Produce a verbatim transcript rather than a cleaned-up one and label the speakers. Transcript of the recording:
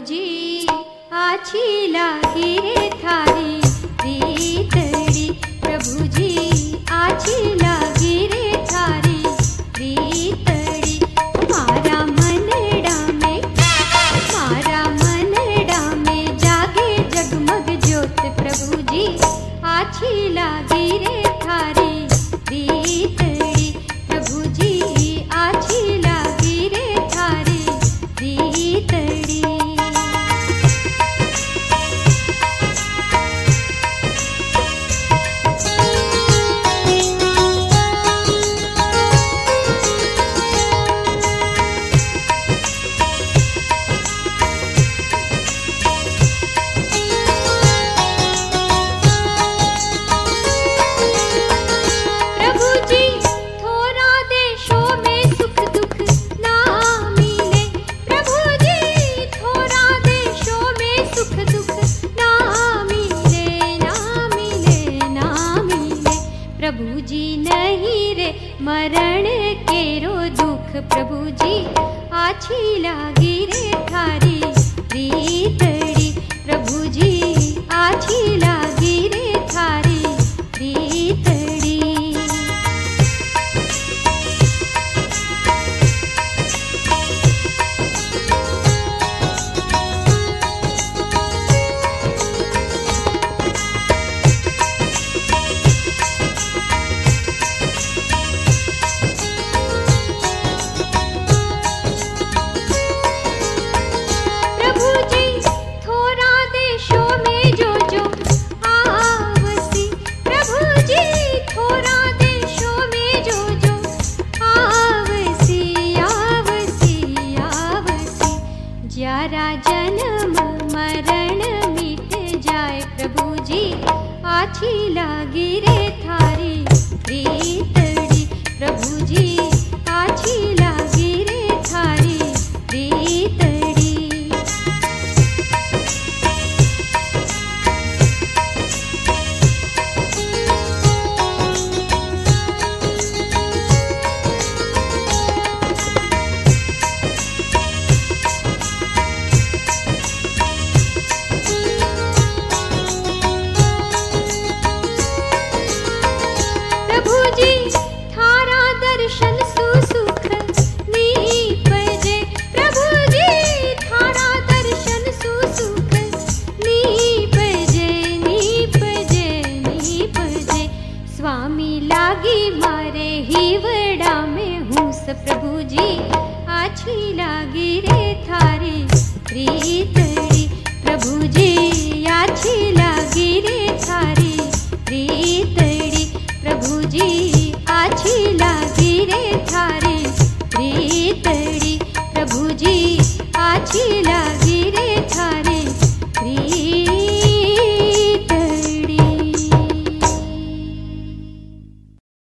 Speaker 1: जी आछी लागी रे थारी रीतड़ी। प्रभु जी आछी लागी रे थारी रीतड़ी। मारा मनड़ा में मारा मनड़ा में जागे जगमग ज्योत। प्रभु जी आछी लागी रे थारी रीतड़ी। प्रभु जी आछी लागी रे थारी रीतड़ी। प्रभु जी नहीं रे मरण केरो दुख। प्रभु जी आछी लागी रे थारी रीतड़ी। प्रभु जी आछी लागी रे थारी रीतड़ी। ज्यारा जन्म मरण मिट जाए। प्रभु जी आछी लागी रे थारी रीतड़ी। प्रभु जी आछी लागी रे थारी रीतड़ी। दर्शन सुसुख नीपजे। प्रभु जी थारा दर्शन सुसुख नीपजे नीपजे नीपजे। स्वामी लागी मारे हिवड़ा में हूस। प्रभु जी आछी लागी रे थारी रीत।